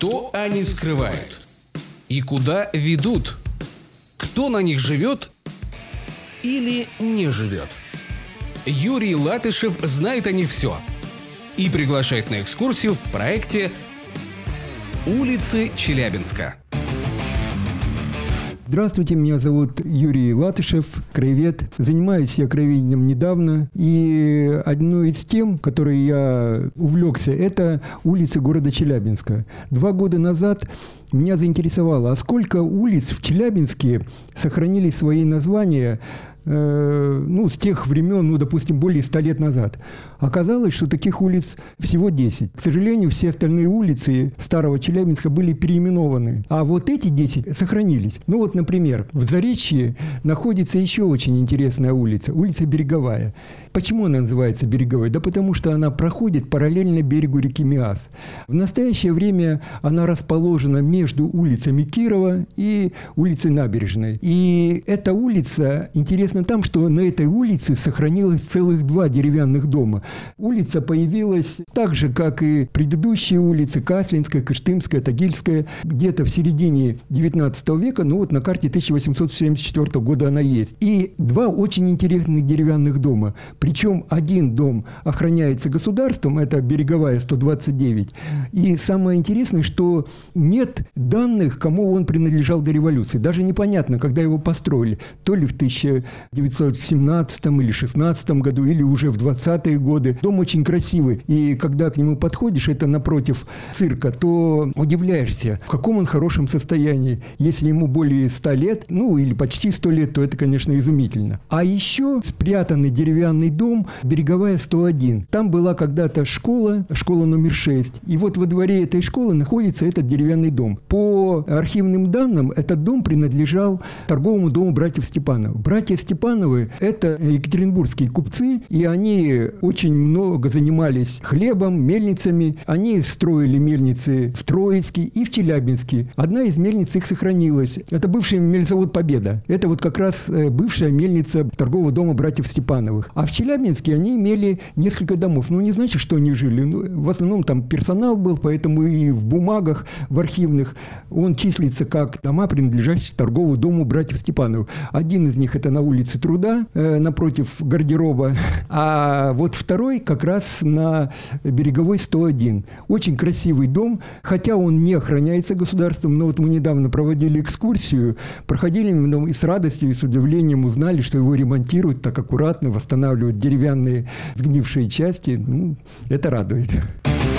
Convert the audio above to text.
Что они скрывают? И куда ведут? Кто на них живет или не живет? Юрий Латышев знает о них все и приглашает на экскурсию в проекте «Улицы Челябинска». Здравствуйте, меня зовут Юрий Латышев, краевед. Занимаюсь я краеведением недавно. И одной из тем, которой я увлекся, это улицы города Челябинска. 2 года назад меня заинтересовало, а сколько улиц в Челябинске сохранили свои названия с тех времен, допустим, более 100 лет назад. Оказалось, что таких улиц всего 10. К сожалению, все остальные улицы старого Челябинска были переименованы. А вот эти 10 сохранились. Например, в Заречье находится еще очень интересная улица. Улица Береговая. Почему она называется Береговой? Да потому что она проходит параллельно берегу реки Миас. В настоящее время она расположена между улицами Кирова и улицей Набережной. И эта улица интересна тем, что на этой улице сохранилось целых 2 деревянных дома. Улица появилась так же, как и предыдущие улицы, Каслинская, Кыштымская, Тагильская, где-то в середине 19 века, на карте 1874 года она есть. И 2 очень интересных деревянных дома. Причем один дом охраняется государством, это Береговая, 129. И самое интересное, что нет данных, кому он принадлежал до революции. Даже непонятно, когда его построили. То ли в 1917 или 16 году, или уже в 20-е годы. Дом очень красивый. И когда к нему подходишь, это напротив цирка, то удивляешься, в каком он хорошем состоянии. Если ему более 100 лет, или почти 100 лет, то это, конечно, изумительно. А еще спрятанный деревянный дом Береговая, 101. Там была когда-то школа номер 6. И вот во дворе этой школы находится этот деревянный дом. По архивным данным, этот дом принадлежал торговому дому братьев Степановых. Братья Степановы – это екатеринбургские купцы, и они очень много занимались хлебом, мельницами. Они строили мельницы в Троицке и в Челябинске. Одна из мельниц их сохранилась. Это бывший мельнизавод «Победа». Это как раз бывшая мельница торгового дома братьев Степановых. А в Челябинске они имели несколько домов. Не значит, что они жили. В основном там персонал был, поэтому и в бумагах, в архивных он числится как дома, принадлежащие торговому дому братьев Степановых. Один из них – это на улице Труда, напротив гардероба. А вот второй как раз на Береговой, 101. Очень красивый дом, хотя он не охраняется государством, но мы недавно проводили экскурсию, проходили и с радостью, и с удивлением узнали, что его ремонтируют так аккуратно, восстанавливают деревянные сгнившие части. Это радует.